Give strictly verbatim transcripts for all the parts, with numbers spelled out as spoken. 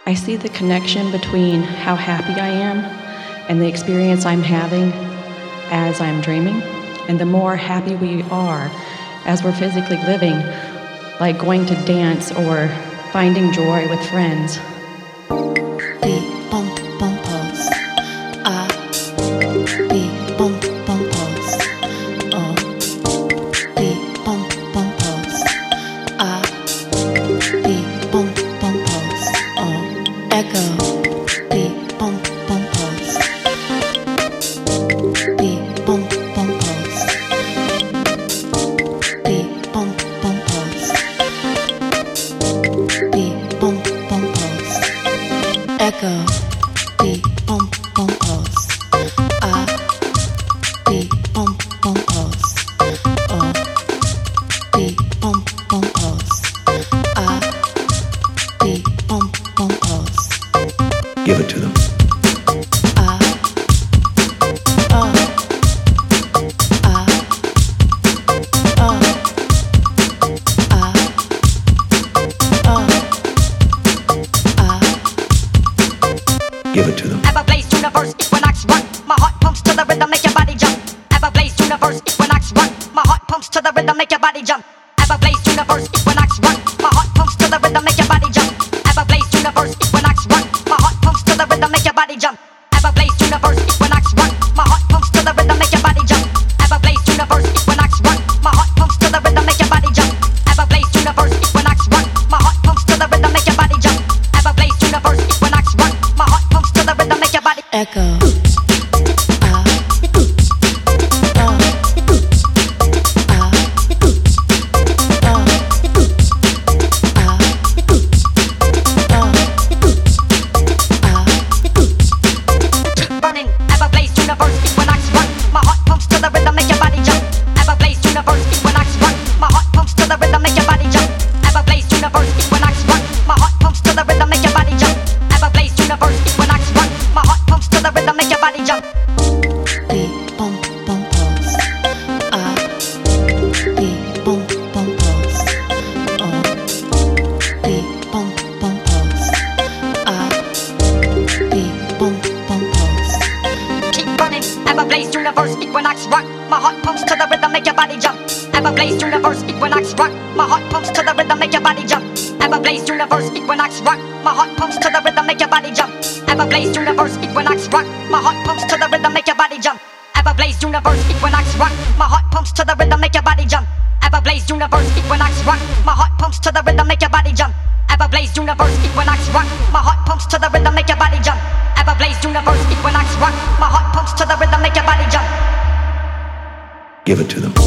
I see the connection between how happy I am and the experience I'm having as I'm dreaming. And the more happy we are as we're physically living, like going to dance or finding joy with friends. Beat, bump, bump, pulse. Ah, beat, bump, bump, pulse. Oh, beat, bump, bump, pulse. Ah, beat, bump, bump, pulse. Oh, echo. Beat, bump, bump, pulse. Beat, bump, bump, pulse. Beat, bump, bump, pulse. Beat, bump, bump, pulse. Echo. Beat, bump, bump, pulse. Ah, beat, bump, bump, pulse. Oh, beat, bump, bump, pulse. Ah, beat, bump, bump, pulse. Give it to them. Ah, oh, ah, oh, ah, oh, ah. Give it to them. Everblaze universe, equinox rock. My heart pumps to the rhythm, make your body jump. Everblaze universe, equinox rock. My heart pumps to the rhythm, make your body jump. Everblaze universe, equinox rock. My heart pumps to the rhythm, make your body jump. Everblaze universe, equinox rock. My heart pumps to the rhythm, make your body jump. Everblaze universe, equinox rock. My heart pumps to the rhythm, make your body jump. Everblaze universe, equinox rock. My heart pumps to the rhythm, make your body jump. Everblaze universe, equinox rock. My heart pumps to the rhythm, make your body jump. Everblaze universe, equinox rock. My heart pumps to the rhythm, make your body. Echo. Ah, oh, ah, oh, ah, oh, ah. Burning, Everblaze universe, equinox rock. My heart pumps to the rhythm, make your body jump. Everblaze universe, equinox rock. My heart pumps to the rhythm, make your body jump. Everblaze universe, equinox rock. My heart pumps to the rhythm, make your body jump. Everblaze universe, equinox rock. My heart pumps to the rhythm, make your body jump. Beat, bump, bump, pulse. Ah, beat, bump, bump, pulse. Oh, beat, bump, bump, pulse. Ah, beat, bump, bump, pulse. Keep burning, Everblaze universe, equinox rock. My heart pumps to the rhythm, make your body jump. Everblaze universe, equinox rock. My heart pumps to the rhythm, make your body jump. Everblaze universe, equinox rock. My heart pumps to the rhythm, make your body jump. Everblaze universe, equinox rock. My heart pumps to the rhythm, make your body jump. Everblaze universe, equinox rock. My heart pumps to the rhythm, make your body jump. Everblaze universe, equinox rock. My heart pumps to the rhythm, make your body jump. Everblaze universe, equinox rock. My heart pumps to the rhythm, make your body jump. Everblaze universe, equinox rock. My heart pumps to the rhythm, make your body jump. Give it to them.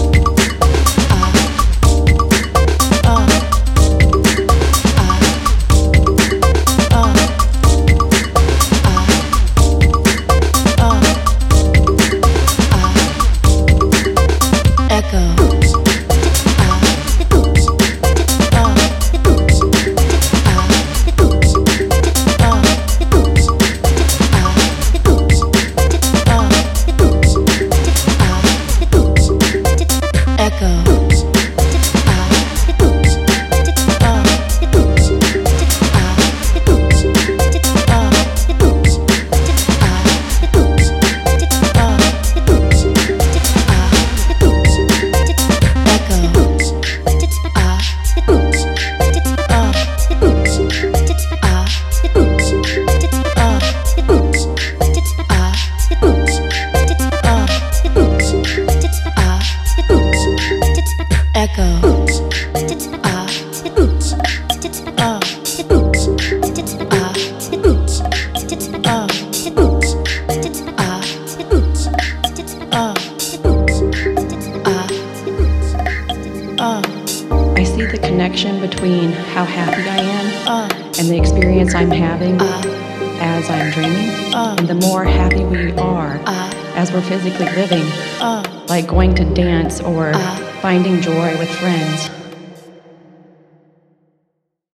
I see the connection between how happy I am and the experience I'm having as I'm dreaming. And the more happy we are as we're physically living, like going to dance or finding joy with friends.